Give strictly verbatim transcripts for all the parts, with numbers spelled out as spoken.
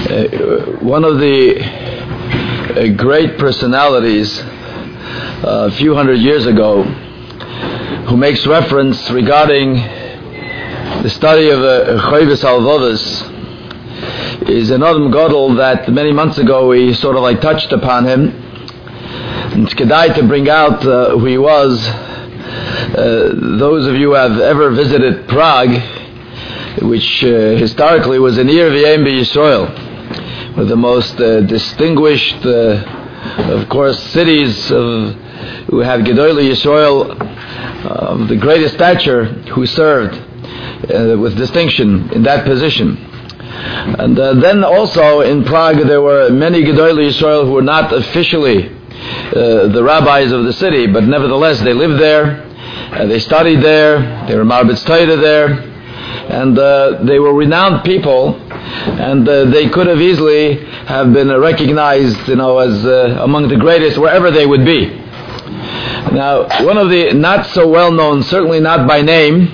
Uh, one of the uh, great personalities uh, a few hundred years ago, who makes reference regarding the study of uh, Chayvus Halvavas, is an Adam Gadol that many months ago we sort of like touched upon him. And it's kedai to bring out uh, who he was. Uh, those of you who have ever visited Prague, which uh, historically was an Ir V'Yem B'Yisrael, one of the most uh, distinguished, uh, of course, cities of, who had Gedolei Yisrael, of uh, the greatest stature, who served uh, with distinction in that position. And uh, then also in Prague there were many Gedolei Yisrael who were not officially uh, the rabbis of the city, but nevertheless they lived there, uh, they studied there, they were Marbitz Torah there, and uh, they were renowned people, and uh, they could have easily have been recognized, you know, as uh, among the greatest wherever they would be. Now, one of the not so well known, certainly not by name,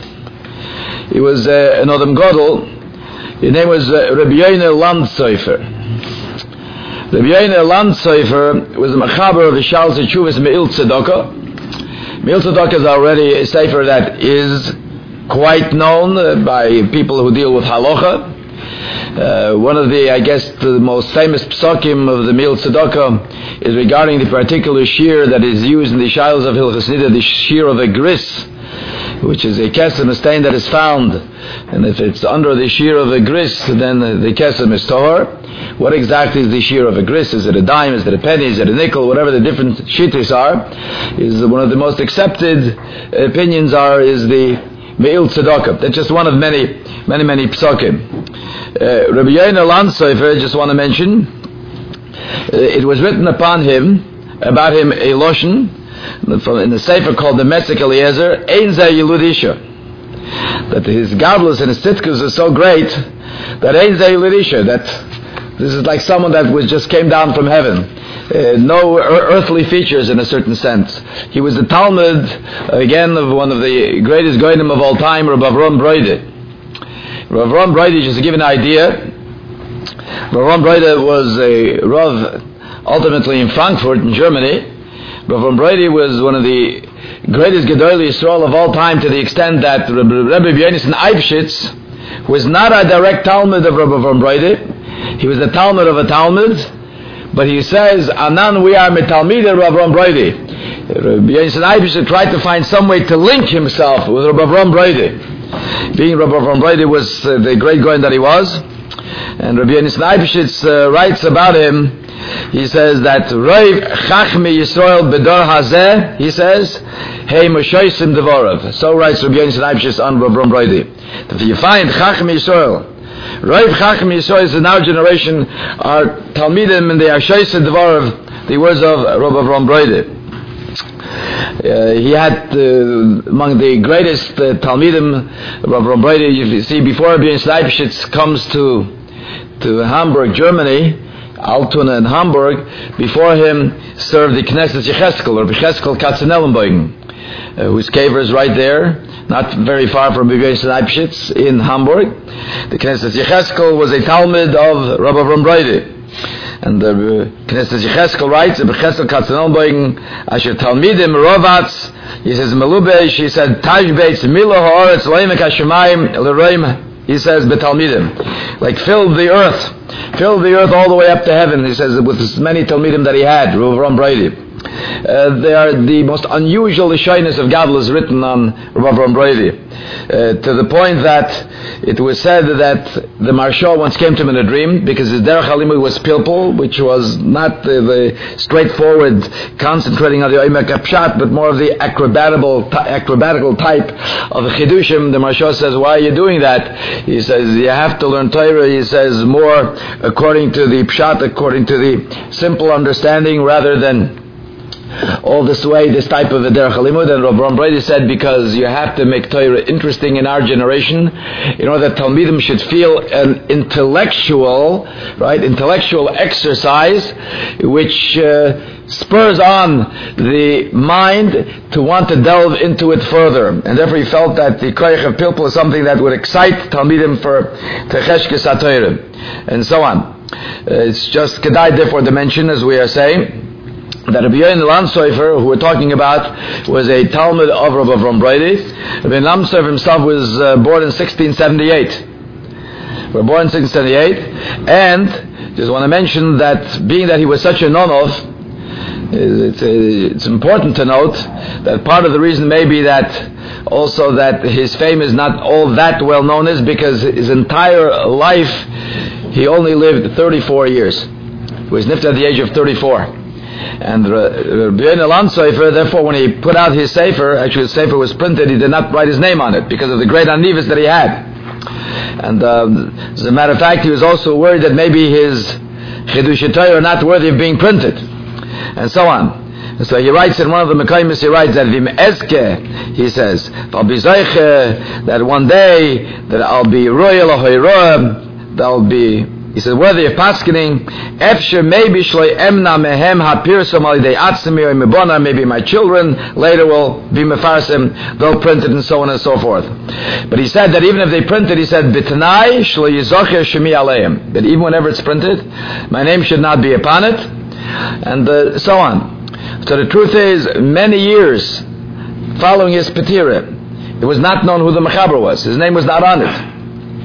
he was uh, an Adam Gadol. His name was uh, Rabbi Yoina Landsofer. Rabbi Yoina Landsofer was a mechaber of the Shal Tzeduvos Me'il Tzedakah. Me'il Tzedakah is already a sefer that is quite known uh, by people who deal with halacha. Uh, one of the, I guess, the most famous psakim of the Me'il Tzedakah is regarding the particular shear that is used in the shilas of Hilchos Nida, the shear of a gris, which is a kesem, a stain that is found. And if it's under the shear of a gris, then the kesem is tahor. What exactly is the shear of a gris? Is it a dime? Is it a penny? Is it a nickel? Whatever the different shittis are, is one of the most accepted opinions are, is the Me'il Tzedakah. That's just one of many, many, many psakim. Uh, Rabbi Yoina Landsofer, I just want to mention, uh, it was written upon him, about him, a loshen, in the sefer called the Metzek Eliezer, Ein Zeh Yilud Isha. That his godless and his tzitkus are so great, that Ein Zeh Yilud Isha, that this is like someone that was just came down from heaven. Uh, no er- earthly features in a certain sense. He was the Talmud, again, of one of the greatest goyim of all time, Rav Avram Broide. Rav Avram Broide, just to give an idea, Rav Avram Broide was a Rav ultimately in Frankfurt in Germany. Rav Avram Broide was one of the greatest Gedolei Yisrael of all time, to the extent that Rabbi Yonasan Eibshitz was not a direct Talmud of Rav Avram Broide. He was a Talmud of a Talmud. But he says, Anan, we are metalmidei Rav Avram Broide. Rabbi Yonasan Eibshitz tried to find some way to link himself with Rav Avram Broide. Being Rav Avram Broide was uh, the great goyin that he was. And Rabbi Yonasan Eibshitz uh, writes about him, he says that Rav Chachmei Yisrael Bedor Hazeh, he says, Hey Moshoisim Devorav. So writes Rabbi Yonasan Eibshitz on Rav Avram Broide. If you find Chachmei Yisrael, Rav Chachmei Yisrael in our generation are Talmidim, and they are Shoyse Dvarav, the words of Rav Avram Broide. Uh, he had uh, among the greatest uh, Talmidim, Rav Avram Broide. You see, before Rabbi Yonasan Eibshitz comes to to Hamburg, Germany, Altona and Hamburg, before him served the Knesset Yecheskel, or Yecheskel Katzenellenbogen, uh, whose kever is right there, not very far from Rabbi Yonasan Eibshitz in Hamburg. The Knesset Yecheskel was a Talmud of Rav Avram Broide. And the Knesset Yecheskel writes, Yecheskel Katzenellenbogen, Asher Talmidim Rovatz, he says, Melubesh, he said, Tajbeitz, Milo Ha'aretz, Leimek HaShemayim, L'Roim, he says, Betalmidim. Like, filled the earth, filled the earth all the way up to heaven, he says, with as many Talmidim that he had, Rav Avram Broide. Uh, they are the most unusual shyness of Gadol written on Rav Avram Broide, uh, to the point that it was said that the Maharsha once came to him in a dream, because his derech halimud was pilpul, which was not uh, the straightforward concentrating on the oimek pshat, but more of the acrobatical acrobatical type of the chidushim. The Maharsha says, "Why are you doing that?" He says, "You have to learn Torah." He says, "More according to the pshat, according to the simple understanding, rather than all this way, this type of a derech halimud." And Rav Avram Broide said, because you have to make Torah interesting in our generation, in order that Talmidim should feel an intellectual, right, intellectual exercise, which uh, spurs on the mind to want to delve into it further. And therefore he felt that the koyach of pilpul is something that would excite Talmidim for Techeshkes HaTorah, and so on. it's just kedai therefore to mention, as we are saying, that Rabbi Yochanan Landshofer, who we're talking about, was a Talmud of Rabbi Avram Brady. Rabbi Landshofer himself was uh, born in sixteen seventy-eight. We're born in sixteen seventy-eight, and just want to mention that being that he was such a non-of, it's, it's important to note that part of the reason may be that also that his fame is not all that well known is because his entire life he only lived thirty-four years. He was nifted at the age of thirty-four. And Rabbi Yochanan Landshofer, therefore, when he put out his sefer, actually his sefer was printed, he did not write his name on it because of the great anivus that he had. And um, as a matter of fact, he was also worried that maybe his Chidush Torah are not worthy of being printed, and so on. And so he writes in one of the Mekaymis, he writes that Vim Ezke, he says, I'll be Zeiche, that one day that I'll be royal or that I'll be, he said, worthy of paskening, Efsher maybe shloi emna mehem hapirsam alidei atzmi or mebona, maybe my children later will be mefarsim, they'll print it and so on and so forth. But he said that even if they print it, he said, B'tanai shloi yizocher shemi aleim, that even whenever it's printed, my name should not be upon it, and uh, so on. So the truth is, many years following his Petira, it was not known who the Mechaber was. His name was not on it.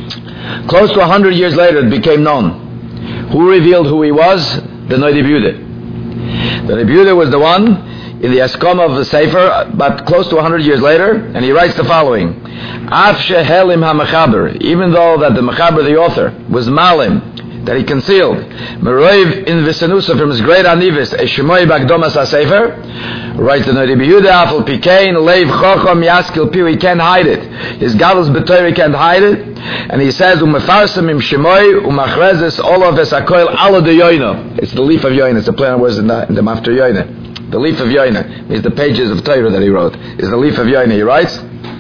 Close to a hundred years later, it became known. Who revealed who he was? The Noda B'Yehuda. The Noda B'Yehuda was the one in the Eskom of the Sefer, but close to a hundred years later, and he writes the following: Af shehelim ha-Mechaber, even though that the Mechaber, the author, was malim, that he concealed, Meroiv in Visanusa from his great anivis, Eshemoi Bagdomas HaSefer, writes the Noda B'Yehuda, Afal Pikein, Leiv Chochom Yaskil Piu, he can't hide it. His Gadlus B'Torah, he can't hide it. And he says, Umefarsim im Shemoi, Umachrezes, Olav Esakoil, Alo de Yoina. It's the leaf of Yoina, it's the plain words in the, in the Mafter Yoina. The leaf of Yoina is the pages of Torah that he wrote, is the leaf of Yoina, he writes.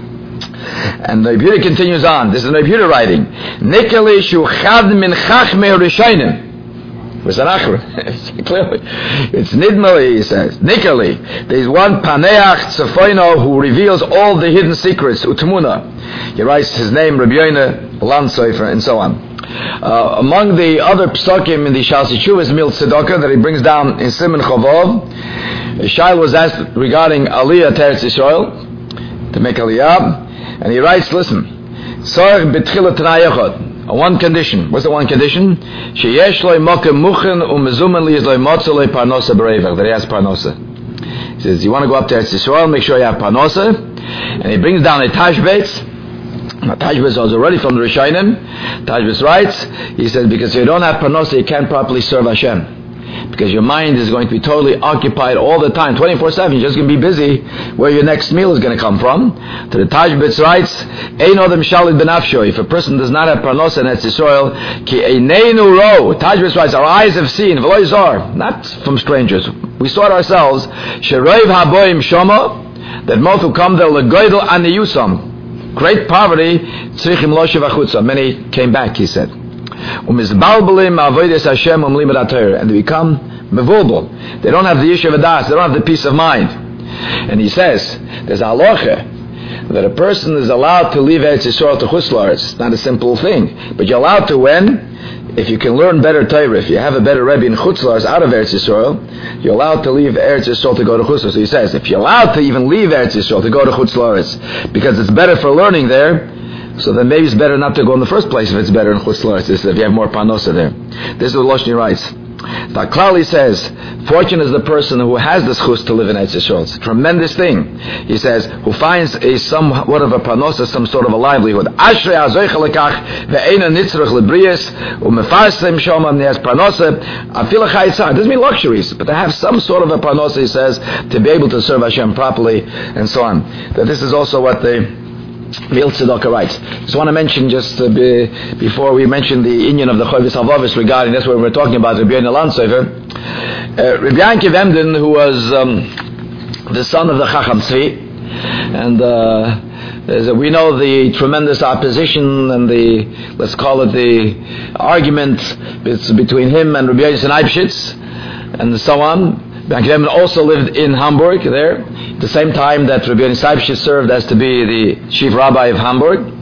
And the B'Yehuda continues on. This is the B'Yehuda writing. Nikali shu chad min chachmei rishonim. Where's an achra? Clearly, it's nidmali. He says Nikali. There is one paneach tzefoino who reveals all the hidden secrets. Utmuna. He writes his name, Rabbi Yochanan Landshofer, and so on. Uh, among the other psukim in the Shalsi Chuvas Mil Tzedakah that he brings down in Siman Chavov, Shail was asked regarding Aliyah to Eretz Yisrael, to make Aliyah. And he writes, listen, Sarach b'tchila t'nai echad, one condition. What's the one condition? Sheyesh loy mokem muchen u'mezumen li loy motza loy parnosa b'reivach, that he has parnosa. He says, you want to go up to Eretz Yisrael, make sure you have parnosa. And he brings down a Tashbetz. Now Tashbetz was already from the Rishonim. Tashbetz writes, he says, because if you don't have parnosa, you can't properly serve Hashem. Because your mind is going to be totally occupied all the time, twenty-four seven. You're just going to be busy where your next meal is going to come from. To the Tashbetz writes, Ein odem shalid benafsho. If a person does not have parnosa in Eretz Yisrael, ki eineinu ro. Tashbetz writes, our eyes have seen, v'lo yizar, not from strangers. We saw it ourselves. Sheroiv haboim shoma, that most who come there legoidel aniyusam. Great poverty, tzrichim lo shevachutza. Many came back, he said. And they become mevulbul. They don't have the yishuv adas. They don't have the peace of mind. And he says, there's a halacha that a person is allowed to leave Eretz Yisrael to Chutz La'aretz. It's not a simple thing, but you're allowed to when, if you can learn better Torah, if you have a better Rebbe in Chutz La'aretz out of Eretz Yisrael, you're allowed to leave Eretz Yisrael to go to Chutz La'aretz. So he says, if you're allowed to even leave Eretz Yisrael to go to Chutz La'aretz, because it's better for learning there, so then maybe it's better not to go in the first place if it's better in Chutz La'aretz, if you have more parnosa there. This is what Loshni writes. Taklali says, fortunate is the person who has the schus to live in Eretz Yisrael. It's a tremendous thing. He says, who finds a somewhat of a parnosa, some sort of a livelihood. Ashrei hazoich lekach ve'ena nitzrach lebrius u'mefarsem shomam ne'as parnosa afila chayitzah. It doesn't mean luxuries, but to have some sort of a parnosa, he says, to be able to serve Hashem properly, and so on. That this is also what the Mil Tzedakah writes. Just want to mention, just uh, be, before we mention the Inyan of the Chovis Havavis regarding that's what we're talking about, Rabbi Yochanan Landshofer. Uh, Rabbi Yankiv Emden, who was um, the son of the Chacham Tzvi, and uh, a, we know the tremendous opposition and the, let's call it the argument between him and Rabbi Yochanan Eibshitz, and so on. Rabbi Yankiv Emden also lived in Hamburg there, at the same time that Rabbi Yochanan Eibshitz served as to be the chief rabbi of Hamburg.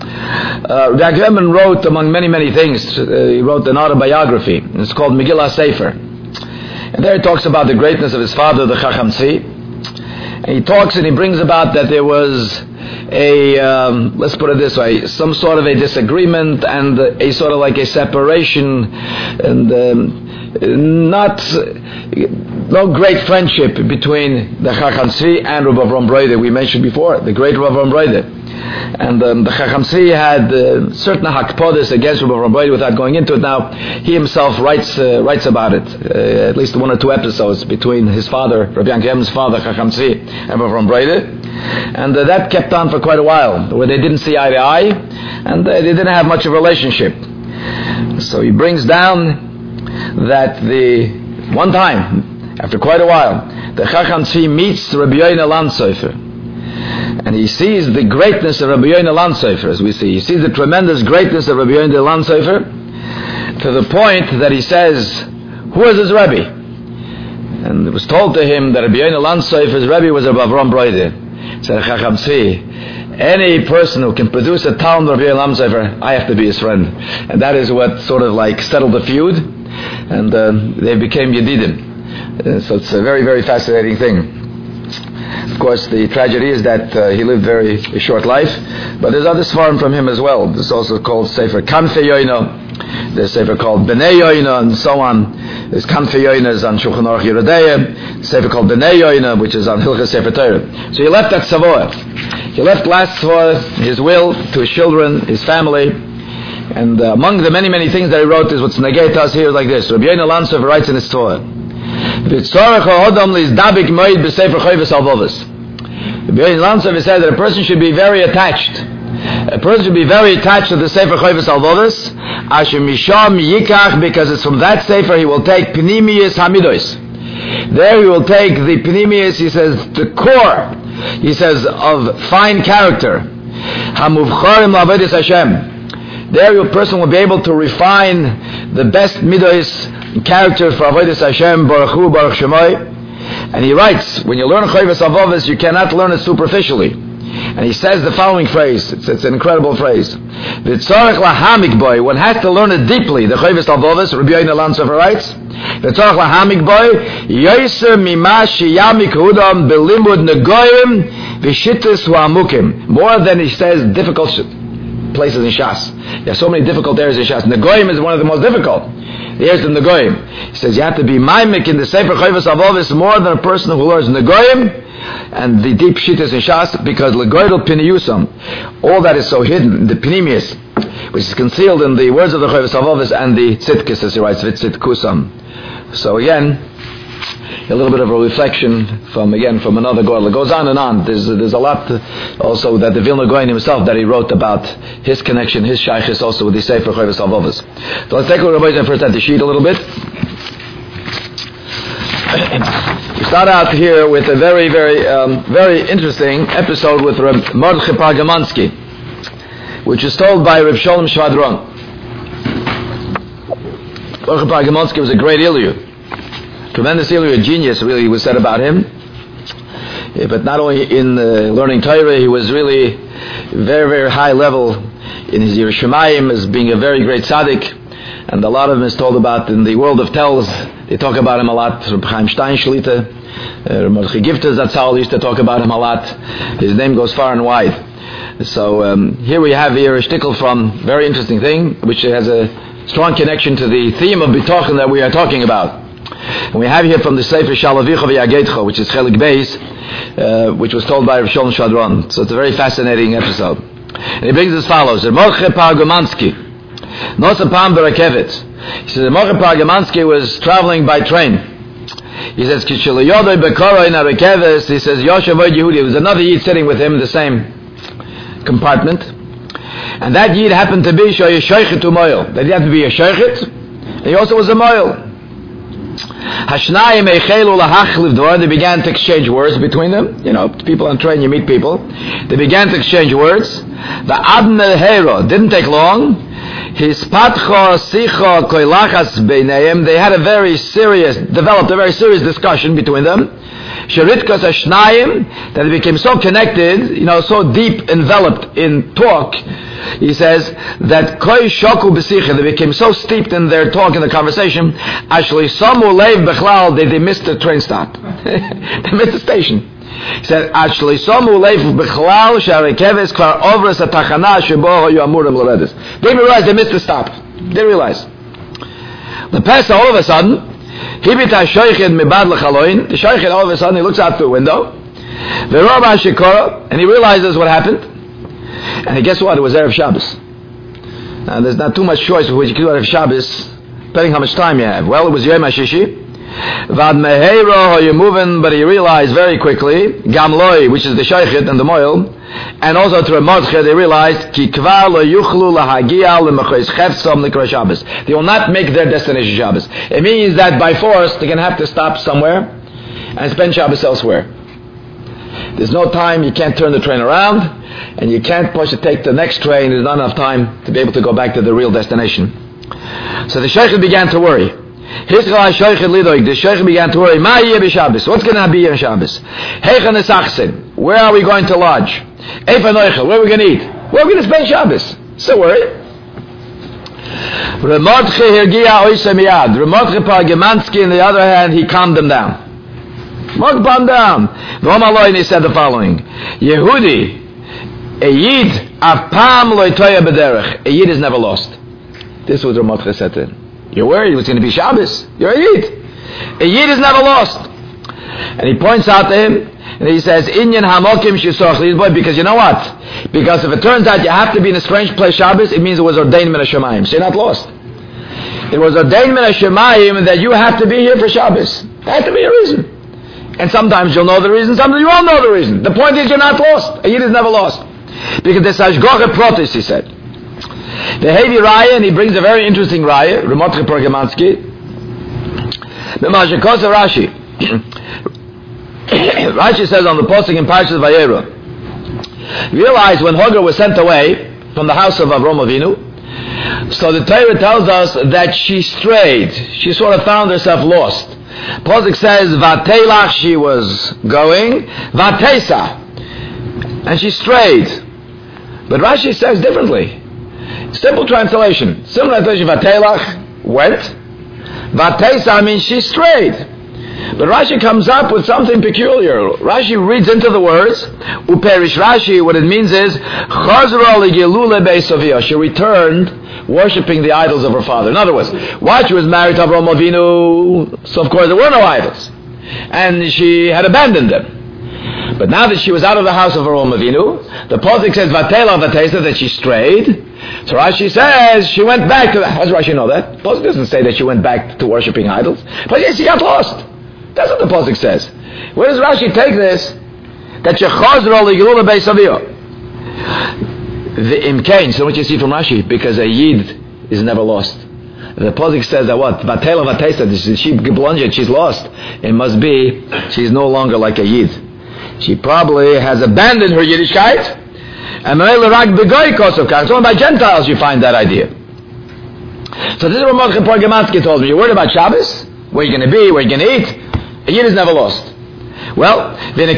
Uh, Rabbi Yemen wrote, among many, many things, uh, he wrote an autobiography. It's called Megillah Sefer. And there he talks about the greatness of his father, the Chacham Tzvi. And he talks and he brings about that there was a, um, let's put it this way, some sort of a disagreement and a sort of like a separation and um, not, no great friendship between the Chacham Tzvi and Rabbi Avraham Broide, we mentioned before, the great Rabbi Avraham Broide. And um, the Chacham Tzvi had uh, certain hakpodas against Rabbi Avraham Broide without going into it. Now, he himself writes uh, writes about it, uh, at least one or two episodes between his father, Rabbi Yankem's father, Chacham Tzvi, and Rabbi Avraham Broide. And uh, that kept on for quite a while, where they didn't see eye to eye, and uh, they didn't have much of a relationship. So he brings down that the one time, after quite a while, the Chacham Tzvi meets Rabbi Yoina Landsofer. And he sees the greatness of Rabbi Yoina Landsofer, as we see. He sees the tremendous greatness of Rabbi Yoina Landsofer, to the point that he says, who is his Rebbe? And it was told to him that Rabbi Yoina Landsofer's Rebbe was Rabbi Avraham Broide. He said, Chacham Tzvi, any person who can produce a Talmud of Rabbi Yoina Landsofer, I have to be his friend. And that is what sort of like settled the feud, and uh, they became Yedidim. Uh, so it's a very, very fascinating thing. Of course, the tragedy is that uh, he lived very a short life, but there's other svarim from him as well. There's also called Sefer Kanfei Yoina, there's Sefer called Bnei Yoina, and so on. There's Kanfei Yoina is on Shulchan Aruch Yerodea, Sefer called Bnei Yoina, which is on Hilchos Sefer Torah. So he left that Savoy. He left last Savoy, his will, to his children, his family, and uh, among the many, many things that he wrote is what's negate us here like this. Rabbi Yoina Landsofer writes in his Torah, Rabbi Yoina Landsofer said that a person should be very attached. A person should be very attached to the Sefer Choyves Halvavos, Asher Misham Yikach, because it's from that Sefer he will take Pnimius Hamidos. There he will take the Pnimius, he says, the core, he says, of fine character. Hamuvcharim La'avodas Hashem. There a person will be able to refine the best Midos character for Avodas Hashem, Baruch Hu, Baruch Shemai. And he writes, when you learn Choyves Halvavos, you cannot learn it superficially. And he says the following phrase, it's, it's an incredible phrase. V'tzorech lahamik boy, one has to learn it deeply. The Choyves Halvavos, Rabbi Yoina Landsofer writes, V'tzorech lahamik boy, yoser mima sheyamik hudam belimud negoyim v'shittis hu'amukim. More than, he says, difficult places in Shas. There are so many difficult areas in Shas. Negoyim is one of the most difficult. The areas of Negoyim. He says you have to be maimik in the Sefer Choyves Halvavos more than a person who learns Negoyim and the deep shittas in Shas, because legoidal piniyusam, all that is so hidden, the pinimius, which is concealed in the words of the Choyves Halvavos and the tzidkis, as he writes, vitzitkusam. So again, a little bit of a reflection from, again, from another Goel. It goes on and on. There's, there's a lot also that the Vilna Gaon himself, that he wrote about his connection, his shaykhis also with the Sefer Choyves Halvavos. So let's take a look at first at the sheet a little bit. We start out here with a very, very, um, very interesting episode with Reb Mordechai Pargamansky, which is told by Reb Sholem Shvadron. Mordechai Pargamansky was a great Iliyud, tremendous Iliyud, genius, really, was said about him. Yeah, but not only in uh, learning Torah, he was really very, very high level in his Yerushalayim as being a very great tzaddik. And a lot of him is told about in the world of tells. They talk about him a lot. Reb Chaim Stein Shlita, uh, Mordechai Gifter Zatzal used to talk about him a lot. His name goes far and wide. So um, here we have here a shtickle from very interesting thing, which has a strong connection to the theme of B'tochen that we are talking about. And we have here from the Sefer Shalavicha V'Yagetcha, which is Chelik Beis, uh, which was told by Rav Sholem Shvadron. So it's a very fascinating episode. And he brings as follows: Mordechai Pargamansky. Nosapam Barakevet. He says, Mordechai Pargamansky was traveling by train. He says, he says, Yoshevoid Yehudi. There was another Yid sitting with him in the same compartment. And that Yid happened to be Shoy Shoichet Umoyel. That he had to be a Shoichet, and he also was a Moyel. Hashnayim Eichelu Lahachliv Dvar. They began to exchange words between them. You know, people on train, you meet people. They began to exchange words. The Adnel Hero didn't take long. His patcho sicha koilachas beinayim. They had a very serious, developed a very serious discussion between them. Sheritkas Ashnayim, that they became so connected, you know, so deep enveloped in talk. He says that Koi Shoku B'Sicha, they became so steeped in their talk, in the conversation, actually Samu Leiv Bechlal, they, they missed the train stop. They missed the station. He said, actually Samu Leiv Bechlal, Sharekeves Kvar Ovres Atachana, Shebo Yoamurim Loredis. They didn't realize they missed the stop. They didn't realize. The pastor, all of a sudden, Hibita Shoiched Mibad L'Chaloin, the Shoiched all of a sudden, he looks out the window, V'Roba Shikora, and he realizes what happened. And guess what? It was Erev Shabbos. Now, there's not too much choice of what you can do Erev Shabbos, depending how much time you have. Well, it was Yom HaShishi. Vad Meheiro, you're moving, but he realized very quickly, Gamloi, which is the Shoiched and the Moil, and also through a Mordche, they realized, Ki Kvar Lo Yuchlu Lahagia L'Mechois Cheftzom L'Kra Shabbos. They will not make their destination Shabbos. It means that by force, they're going to have to stop somewhere and spend Shabbos elsewhere. There's no time, you can't turn the train around, and you can't push to take the next train. There's not enough time to be able to go back to the real destination. So the Sheikh began to worry. The Sheikh began to worry. What's going to be on Shabbos? Where are we going to lodge? Where are we going to eat? Where are we going to spend Shabbos? So worried. Ramotche Pargemansky, on the other hand, he calmed them down. Mark calm down. And he said the following: Yehudi, a Yid, apam loitoya b'derech. A Yid is never lost. This was what Ramotche said to him. You're worried it was going to be Shabbos. You're a Yid. A Yid is never lost. And he points out to him, and he says, Inyan hamokim shisoch boy, because you know what? Because if it turns out you have to be in a strange place Shabbos, it means it was ordained min hashamayim. So you're not lost. It was ordained min hashamayim that you have to be here for Shabbos. There had to be a reason. And sometimes you'll know the reason, sometimes you won't know the reason. The point is you're not lost. A Yid is never lost. Because there's hashgacha protis, he said. The Hevi Raya, and he brings a very interesting Raya, Ramotche Pargemansky. B'mashikosa Rashi. Rashi says on the posting in Parshas Vayera, realize when Hagar was sent away from the house of Avram Avinu, so the Torah tells us that she strayed. She sort of found herself lost. Posik says, Vatelach, she was going, Vatesa, and she strayed. But Rashi says differently. Simple translation. Simple translation, Vatelach, went. Vatesa means she strayed. But Rashi comes up with something peculiar. Rashi reads into the words, Uperish Rashi, what it means is, Chazra legilule beisavia. She returned worshipping the idols of her father. In other words, while she was married to Avraham Avinu, so of course there were no idols. And she had abandoned them. But now that she was out of the house of Avraham Avinu, the Posik says, Vatela Vatesa, that she strayed. So Rashi says, she went back to the, how does Rashi know that? Posik doesn't say that she went back to worshipping idols. But yes, she got lost. That's what the Posik says. Where does Rashi take this? That she chazra legilula beisavio. The imkain, so what you see from Rashi, because a Yid is never lost. The Posik says that what? Vatela Vatesa, she geblunget, she's lost. It must be, she's no longer like a Yid. She probably has abandoned her Yiddishkeit. And it's only by Gentiles you find that idea. So this is what Ramotche Pargemansky told me. You're worried about Shabbos? Where are you going to be? Where are you going to eat? A Yid is never lost. Well,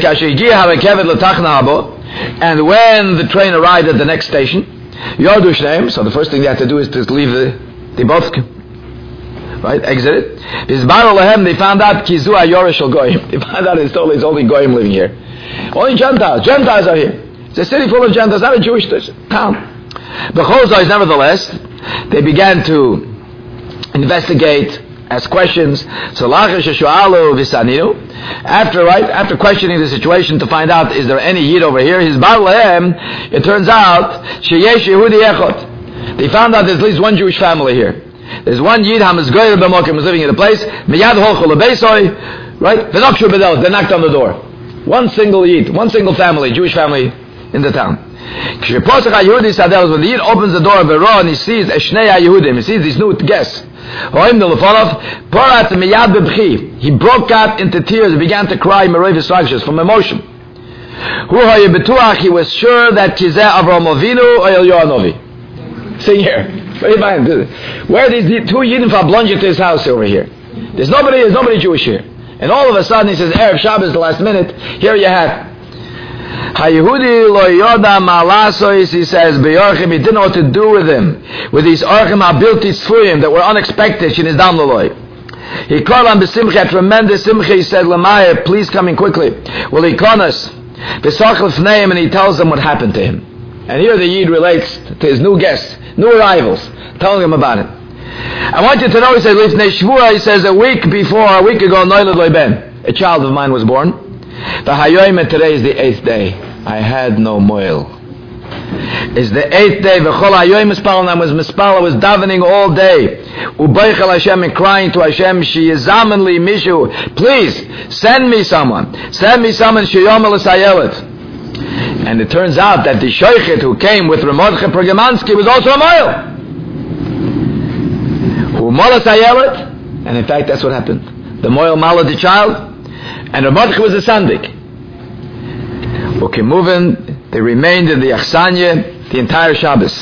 and when the train arrived at the next station, Yodushnayim, so the first thing they had to do is to leave the, they both, right, exit it. They found out Kizu Ayorish Goyim. They found out it's only, it's only Goyim living here. Only Gentiles. Gentiles are here. It's a city full of Gentiles, not a Jewish town. But Chozai, nevertheless, they began to investigate, ask questions. So after right, after questioning the situation to find out is there any Yid over here, his bar lehem, it turns out sheyesh Yehudi echot. They found out there's at least one Jewish family here. There's one Yid hamizgoyer b'mokim is living in a place. Miyad holchu lebeisoi, right? V'nokshu b'delos, they knocked on the door. One single Yid, one single family, Jewish family in the town. When the Yid opens the door of a and he sees Eshnei Yehudim, he sees these new guests. He broke out into tears and began to cry from emotion. He was sure that Kizeh Avraham Avinu or Eliyahu Novi. See here. Where are these two Yidden plunged into his house over here? There's nobody, there's nobody Jewish here. And all of a sudden, he says, Erev Shabbos, the last minute, here you have. HaYehudi lo yoda malasois, he says, Be'orchim, he didn't know what to do with him. With these orchim habilti tzfuyim that were unexpected, shin is dam loloi. He called on B'simcha, a tremendous simcha, he said, Lamaya, please come in quickly. Well, he called us, B'sachel fneim, and he tells them what happened to him. And here the Yid relates to his new guests, new arrivals, telling them about it. I want you to know, he says, Lifnei Shvua, he says, a week before, a week ago, Noilad Lo Ben, a child of mine was born. The Hayoim, today is the eighth day. I had no moil. It's the eighth day. V'chol Hayoim mispal, and I was mispal, I was davening all day. Ubaychel Hashem, and crying to Hashem, Sheyezamen li mishu, please, send me someone. Send me someone, Sheyomel Esayelet. And it turns out that the Shoichet who came with Ramodche Pergamansky was also a moil. Who molas Hayelet, and in fact that's what happened. The moil malad the child, and Ramodche was a sandik. Okay, moving, they remained in the Achsanya the entire Shabbos.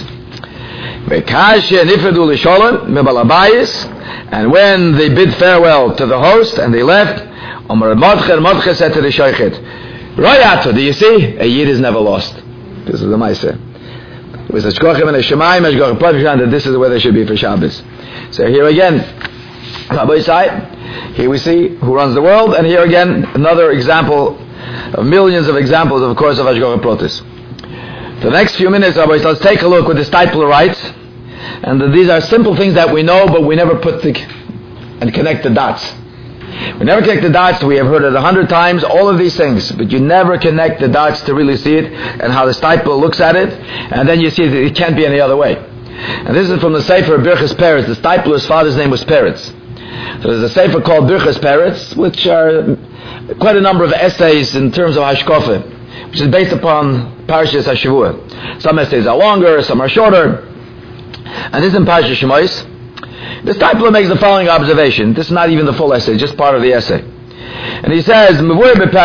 And when they bid farewell to the host and they left, Omar Ramodche said to the Shoichet, Royato, do you see? A Yid is never lost. This is the Maaseh. It was a Shkochim and a Shemaim, a Shkochim Plavshan, that this is where they should be for Shabbos. So here again, Rabbi Yisai, here we see who runs the world, and here again, another example of millions of examples, of course, of Ashkochim Protis. For the next few minutes, Rabbi Yisai, let's take a look what the Steipler writes, and these are simple things that we know, but we never put the, and connect the dots. We never connect the dots. We have heard it a hundred times, all of these things, but you never connect the dots to really see it and how the Steipler looks at it, and then you see that it can't be any other way. And this is from the Sefer Birchas Peretz. The Steipler's father's name was Peretz. So there's a Sefer called Birchas Peretz, which are quite a number of essays in terms of Hashkofa, which is based upon Parashas HaShavua. Some essays are longer, some are shorter, and this is in Parashas Shemos. The Steipler makes the following observation. This is not even the full essay, just part of the essay. And he says, if you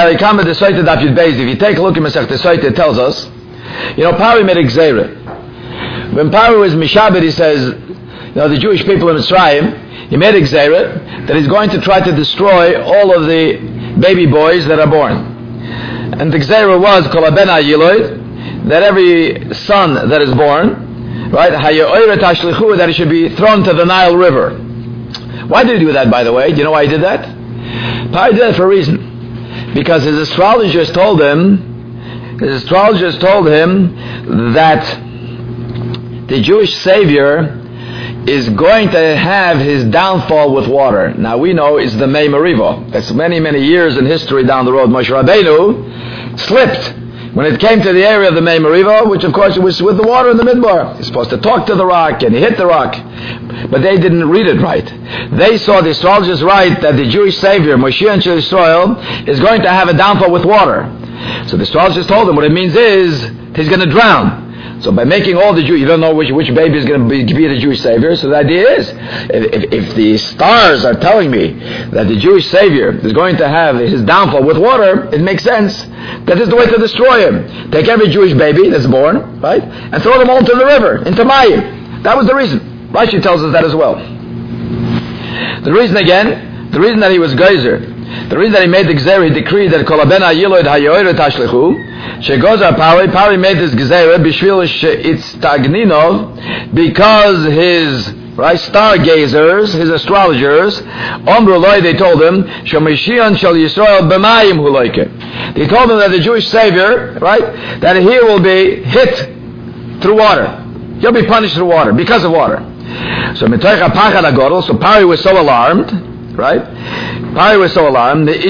take a look at Masech Tesoite, it tells us, you know, Pari made a Gzeira. When Pari was Mishabed, he says, you know, the Jewish people in Mitzrayim, he made a Gzeira that he's going to try to destroy all of the baby boys that are born. And the Gzeira was, Kol Ben HaYiloid, that every son that is born, right, that he should be thrown to the Nile River. Why did he do that, by the way? Do you know why he did that? Probably did that for a reason. Because his astrologers told him, his astrologers told him that the Jewish Savior is going to have his downfall with water. Now we know it's the Mei Merivo. That's many, many years in history down the road. Moshe Rabbeinu slipped when it came to the area of the Mei Merivo, which of course it was with the water in the Midbar. He's supposed to talk to the rock, and he hit the rock. But they didn't read it right. They saw the astrologers right that the Jewish Savior, Moshiach Yisrael, is going to have a downfall with water. So the astrologers told him what it means is he's going to drown. So by making all the Jews, you don't know which, which baby is going to be, be the Jewish Savior. So the idea is, if, if, if the stars are telling me that the Jewish Savior is going to have his downfall with water, it makes sense that is the way to destroy him. Take every Jewish baby that's born, right, and throw them all into the river, into Mayim. That was the reason. Rashi tells us that as well. The reason again, the reason that he was geyser, the reason that he made the Gzeira, he decreed that Kol Ben HaYiloid HaYoiret HaShlechu, Shegoza Pari, Pari made this Gzeira, Bishvil She'itztagninov, because his, right, stargazers, his astrologers, Omru Loi, they told him, Shemishian Shal Yisrael B'mayim Huloike. They told him that the Jewish Savior, right, that he will be hit through water. He'll be punished through water, because of water. So Mitoich HaPachad HaGodol, so Pari was so alarmed, right? Pari was so alarmed. He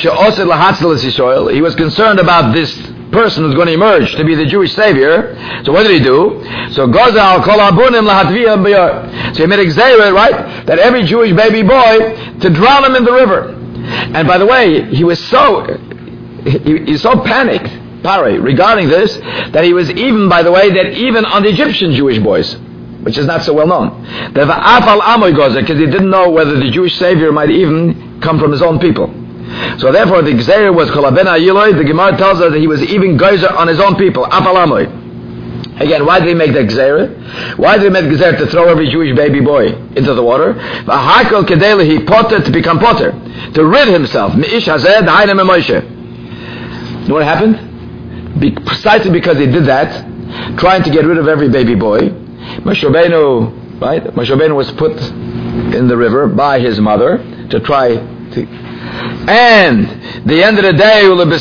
was concerned about this person who's going to emerge to be the Jewish Savior. So what did he do? So Gozal Kol Abunim Lahatviyah B'yor. So he made a Gzeira, right, that every Jewish baby boy to drown him in the river. And by the way, he was so he, he's so panicked, Pari, regarding this, that he was even, by the way, that even on the Egyptian Jewish boys, which is not so well known, because he didn't know whether the Jewish Savior might even come from his own people. So therefore the Gzeira was Kol Ben HaYiloid. The Gemara tells us that he was even geyser on his own people, Afal Amoy. Again, why did he make the gzera? Why did he make the gzera? To throw every Jewish baby boy into the water. V'hakol kedei he potter, to become potter, to rid himself. Me'ish hazeh d'hayna me'Moshe. You know what happened? Be- precisely because he did that, trying to get rid of every baby boy, Moshe Rabbeinu, right? Moshe Rabbeinu was put in the river by his mother to try to. And the end of the day,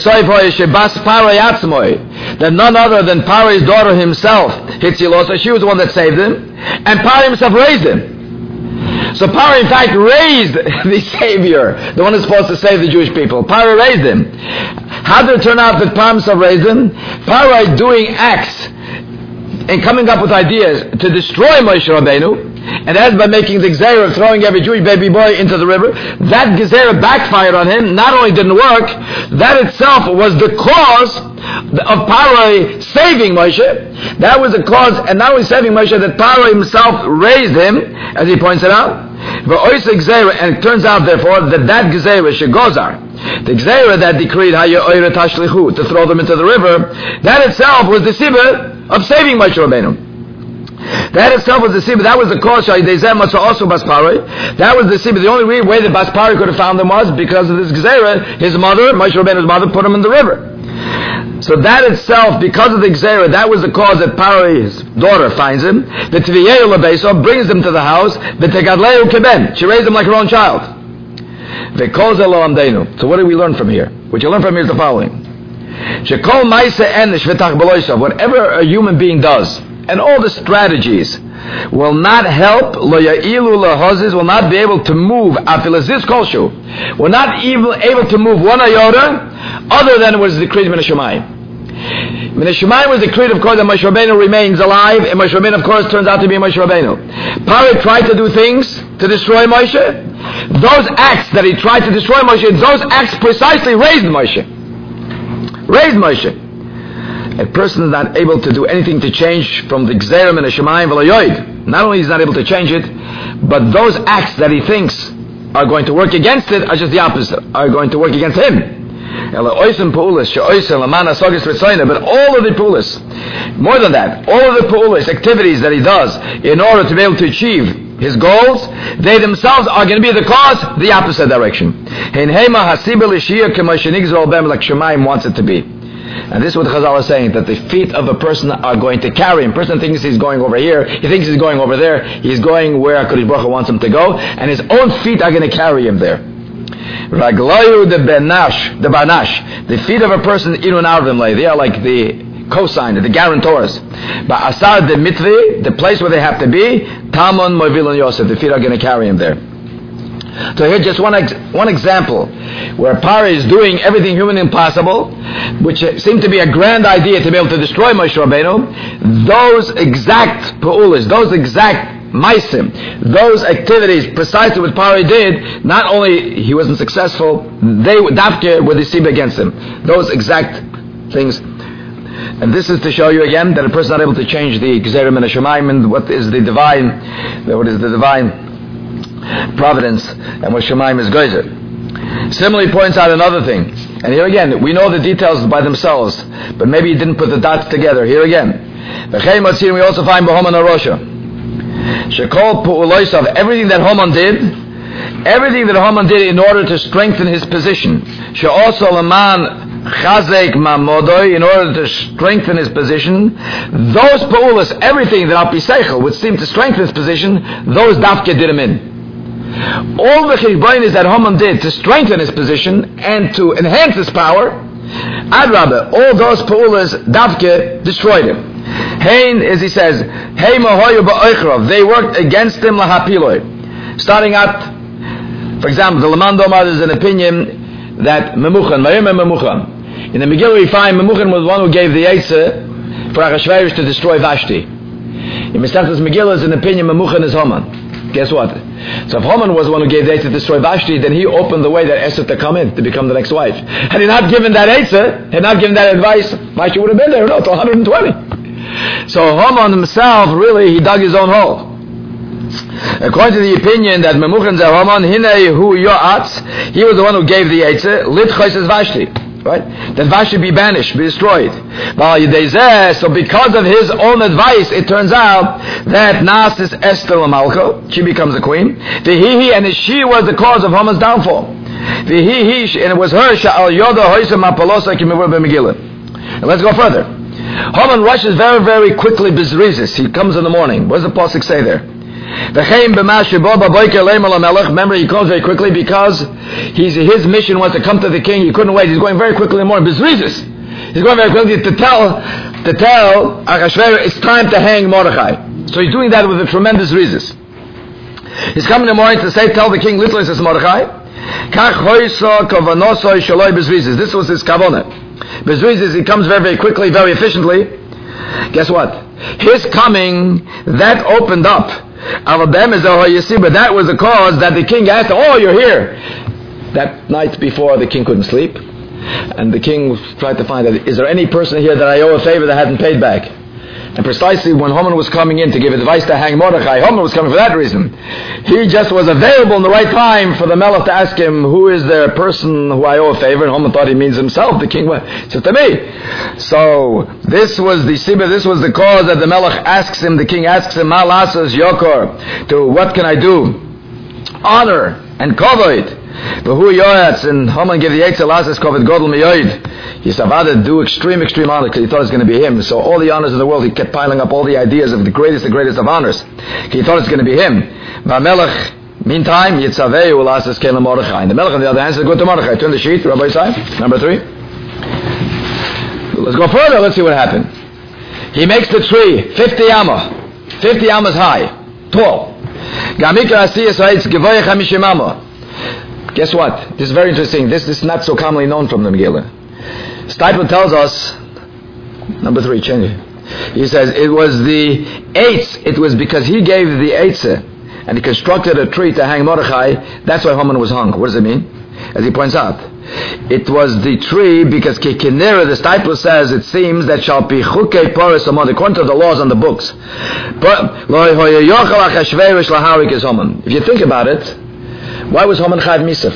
that none other than Paro's daughter himself, Hitzilosa, she was the one that saved him, and Paro himself raised him. So Paro, in fact, raised the Savior, the one who's supposed to save the Jewish people. Paro raised him. How did it turn out that Paro himself raised him? Paro doing acts and coming up with ideas to destroy Moshe Rabbeinu, and as by making the gzera of throwing every Jewish baby boy into the river, that gzera backfired on him. Not only didn't work, that itself was the cause of Paro saving Moshe. That was the cause, and not only saving Moshe, that Paro himself raised him, as he points it out. And it turns out, therefore, that that gzera shegozar, the gzera that decreed to throw them into the river, that itself was the sibah of saving Moshe Rabbeinu. That itself was the sibah. That was the cause. That was the sibah. The only way that Baspari could have found them was because of this gzera. His mother, Moshe Rabbeinu's mother, put him in the river. So that itself, because of the gzera, that was the cause that Paro's daughter finds him. The Tviyeu Lebeso brings him to the house. The Tegadleu Keben. She raised him like her own child. So what do we learn from here? What you learn from here is the following. Whatever a human being does, and all the strategies will not help, will not be able to move, will not even able to move one iota, other than it was decreed Min Hashemayim. Min Hashemayim was decreed, of course, that Moshe Rabbeinu remains alive, and Moshe Rabbeinu, of course, turns out to be Moshe Rabbeinu. Paro tried to do things to destroy Moshe. Those acts that he tried to destroy Moshe, those acts precisely raised Moshe. Raised Moshe. A person is not able to do anything to change from the Gzerim and the Shemayim v'Layoid. Not only is he not able to change it, but those acts that he thinks are going to work against it are just the opposite, are going to work against him. But all of the pu'ulas, more than that, all of the pu'ulas, activities that he does in order to be able to achieve his goals, they themselves are going to be the cause, the opposite direction. Like Shemayim wants it to be. And this is what Chazal is saying, that the feet of a person are going to carry him. A person thinks he's going over here, he thinks he's going over there, he's going where HaKadosh Baruch Hu wants him to go, and his own feet are going to carry him there. Raglayu de benash, the banash, the feet of a person, inun arvim lay, they are like the cosigner, the guarantors. But asar de mitvi, the place where they have to be, tamon movilon Yosef, the feet are going to carry him there. So here, just one ex- one example where Paro is doing everything humanly possible, which seemed to be a grand idea to be able to destroy Moshe Rabbeinu. Those exact pa'ulas, those exact maisim, those activities, precisely what Paro did, not only he wasn't successful, they dafke were the sibah against him. Those exact things. And this is to show you again that a person is not able to change the Gzerim and Hashemayim, and what is the divine, what is the divine providence, and what Shemayim is Geyser. Similarly points out another thing, and here again, we know the details by themselves, but maybe you didn't put the dots together. Here again, we also find Haman Arosha. Shekol Pu'uloisav, everything that Haman did, everything that Haman did in order to strengthen his position. She also Laman Chazek Mamodoi, in order to strengthen his position. Those Pu'ulas, everything that Al Piseichel would seem to strengthen his position, those Dafke did him in. All the cheshbonos that Haman did to strengthen his position and to enhance his power, Adrabah, all those Pu'ulas Dafke destroyed him. Hein, as he says, Hey Mahoyu Ba'oichrov, they worked against him lahapiloi. Starting out, for example, the Laman Domar is an opinion that Memuchan, Mayim Memuchan. In the Megillah we find Memuchan was the one who gave the Eitzah for Achashverosh to destroy Vashti. In Mesechus Megillah is an opinion Memuchan is Haman. Guess what? So if Haman was the one who gave the Eitzah to destroy Vashti, then he opened the way that Esther to come in, to become the next wife. Had he not given that Eitzah, had not given that advice, Vashti would have been there, no, to one hundred twenty. So Haman himself, really, he dug his own hole. According to the opinion that Memuchan Haman, Hinei Hu Yo'atz, he was the one who gave the Eitzah, Lit Choshes Vashti. Right? The Dvash should be banished, be destroyed. So because of his own advice, it turns out that Nas is Esther Lamalko. She becomes a queen. Vihihi, and she was the cause of Haman's downfall. Vihihi, and it was her. Sha'al Yoda Hoysam Apolosa Kimivur B'Megillah. And let's go further. Haman rushes very, very quickly. Bizrizis. He comes in the morning. What does the pasuk say there? Remember, he comes very quickly because he's, his mission was to come to the king. He couldn't wait. He's going very quickly in the morning. Bizrizis. He's going very quickly to tell to tell Achashverosh it's time to hang Mordechai. So he's doing that with a tremendous rizis. He's coming in the morning to say, tell the king, literally says Mordechai, this was his kavanah. Bizrizis, he comes very, very quickly, very efficiently. Guess what? His coming, that opened up. But that was the cause that the king asked, oh, you're here. That night before, the king couldn't sleep. And the king tried to find out, is there any person here that I owe a favor that hadn't paid back? And precisely when Haman was coming in to give advice to hang Mordechai, Haman was coming for that reason. He just was available in the right time for the Melech to ask him, who is the person who I owe a favor? And Haman thought he means himself. The king said, to me. So this was the sibah, this was the cause that the Melech asks him, the king asks him, Ma lasas yokor, to what can I do? Honor and kavod. But who yoyatz, and Haman gave the Eitzel lasas kavod godel miyoid. Yisavada do extreme, extreme honor because he thought it was going to be him. So all the honors in the world, he kept piling up all the ideas of the greatest, the greatest of honors. He thought it's going to be him. Vamelech, meantime, Yitzavei ulasas kelim Mordechai. And the Melech on the other hand said, go to Mordechai. Turn the sheet, Rabbi Isai, number three. Let's go further, let's see what happened. He makes the tree fifty amma. fifty ammas high. Tall. Gamikra asiyas ha'itz gevoyech hamishim amma. Guess what? This is very interesting. This, this is not so commonly known from the Megillah. Steipler tells us, number three, change it. He says it was the eitz, it was because he gave the eitzah and he constructed a tree to hang Mordechai, that's why Haman was hung. What does it mean? As he points out, it was the tree because Kekinera, the Steipler says, it seems that shall be chukei poris among according to the laws on the books. But if you think about it, why was Haman chayv misaf?